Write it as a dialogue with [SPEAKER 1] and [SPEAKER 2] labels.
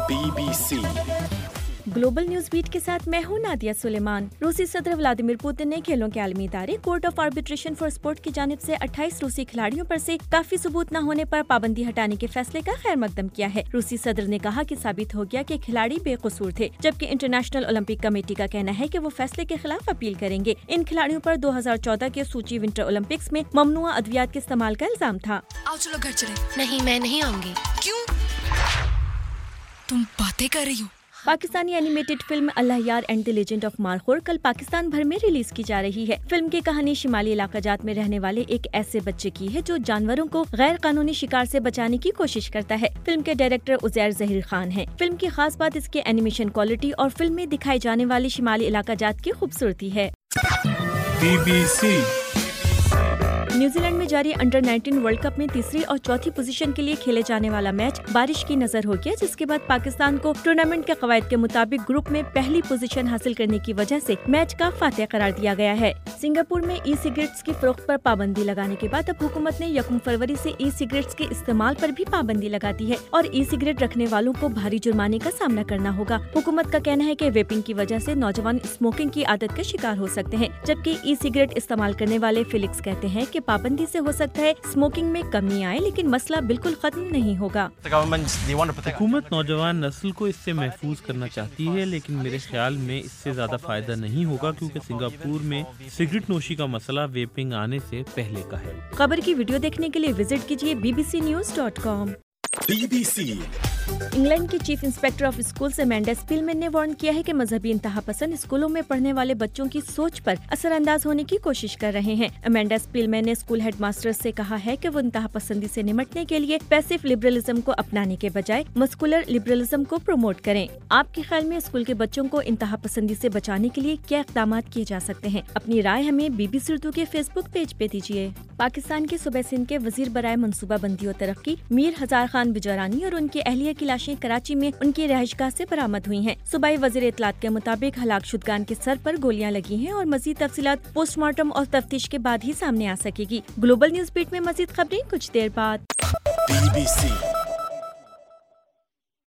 [SPEAKER 1] BBC
[SPEAKER 2] global news beat के साथ मैं हूं नादिया सुलेमान। रूसी सदर व्लादिमीर पुतिन ने खेलों के आलमी इदारे court of arbitration for sport की जानिब से 28 रूसी खिलाड़ियों पर से काफी सबूत न होने पर पाबंदी हटाने के फैसले का खैर मकदम किया है। रूसी सदर ने कहा कि साबित हो गया कि खिलाड़ी बेकसूर थे, जबकि इंटरनेशनल ओलंपिक कमेटी का कहना है कि वो फैसले के खिलाफ अपील करेंगे। इन खिलाड़ियों पर 2014 के सूची विंटर ओलंपिक्स में ममनुआ अद्वियात के इस्तेमाल का इल्जाम था।
[SPEAKER 3] आओ चलो घर चले। नहीं, मैं नहीं आऊंगी। क्यों? तुम बातें कर रही हो।
[SPEAKER 2] Pakistani animated film Allahyar and the legend of Markhor कल पाकिस्तान भर में रिलीज की जा रही है। फिल्म की कहानी शिमाली इलाका जात में रहने वाले एक ऐसे बच्चे की है जो जानवरों को गैर कानूनी शिकार से बचाने की कोशिश करता है। फिल्म के डायरेक्टर उजैर जहीर खान हैं। फिल्म की खास बात इसके एनिमेशन क्वालिटी और फिल्म में दिखाई जाने वाली शिमाली इलाका जात की खूबसूरती है।
[SPEAKER 1] BBC
[SPEAKER 2] न्यूजीलैंड में जारी अंडर 19 वर्ल्ड कप में तीसरी और चौथी पोजीशन के लिए खेले जाने वाला मैच बारिश की नजर हो गया, जिसके बाद पाकिस्तान को टूर्नामेंट के कवायद के मुताबिक ग्रुप में पहली पोजीशन हासिल करने की वजह से मैच का फातेह करार दिया गया है। सिंगापुर में ई सिगरेट्स की फरोख्त पर पाबंदी लगाने के बाद अब हुकूमत ने 1 फरवरी से ई सिगरेट्स के इस्तेमाल पर भी पाबंदी लगा दी है और ई सिगरेट रखने वालों को भारी जुर्माने का सामना करना होगा। हुकूमत का कहना है कि वेपिंग की वजह से नौजवान स्मोकिंग की आदत का शिकार हो सकते हैं, जबकि ई सिगरेट इस्तेमाल करने वाले फिलिक्स कहते हैं कि पाबंदी से हो सकता है स्मोकिंग में कमी आए, लेकिन मसला बिल्कुल खत्म नहीं होगा।
[SPEAKER 4] हुकूमत नौजवान नस्ल को इससे महफूज करना चाहती है, लेकिन मेरे ख्याल में इससे ज्यादा फायदा नहीं होगा, क्योंकि सिंगापुर में सिगरेट नोशी का मसला वेपिंग आने से पहले का है।
[SPEAKER 2] खबर की वीडियो देखने के लिए विजिट कीजिए bbcnews.com।
[SPEAKER 1] BBC
[SPEAKER 2] इंग्लैंड की chief inspector of schools Amanda Spielman ने वार्न किया है कि मजहबी इंतहा पसंद स्कूलों में पढ़ने वाले बच्चों की सोच पर असरअंदाज होने की कोशिश कर रहे हैं। अमेंडा स्पिलमैन ने स्कूल हेडमास्टर्स से कहा है कि वो इंतहा पसंदी से निपटने के लिए पैसिव लिबरलिज्म को अपनाने के बजाय मस्कुलर लिबरलिज्म को प्रमोट करें। आपके ख्याल में स्कूल के बच्चों को इंतहा पसंदी से बचाने के लिए क्या इक़दाम किए जा सकते हैं? अपनी राय हमें BBC उर्दू के फेसबुक पेज पे दीजिए। पाकिस्तान के सूबे सिंध के वजीर बराए मनसूबा बंदी और तरक्की मीर हजार खान बिजरानी और उनकी अहलिया की लाशें कराची में उनकी रहायशगाह से बरामद हुई हैं। सूबाई वजीर इत्तलात के मुताबिक हलाक शुदगान के सर पर गोलियां लगी हैं और मजीद तफसीलात पोस्टमार्टम और तफ्तीश के बाद ही सामने आ सकेगी। ग्लोबल न्यूज बीट में मजीद खबरें कुछ देर बाद।
[SPEAKER 1] BBC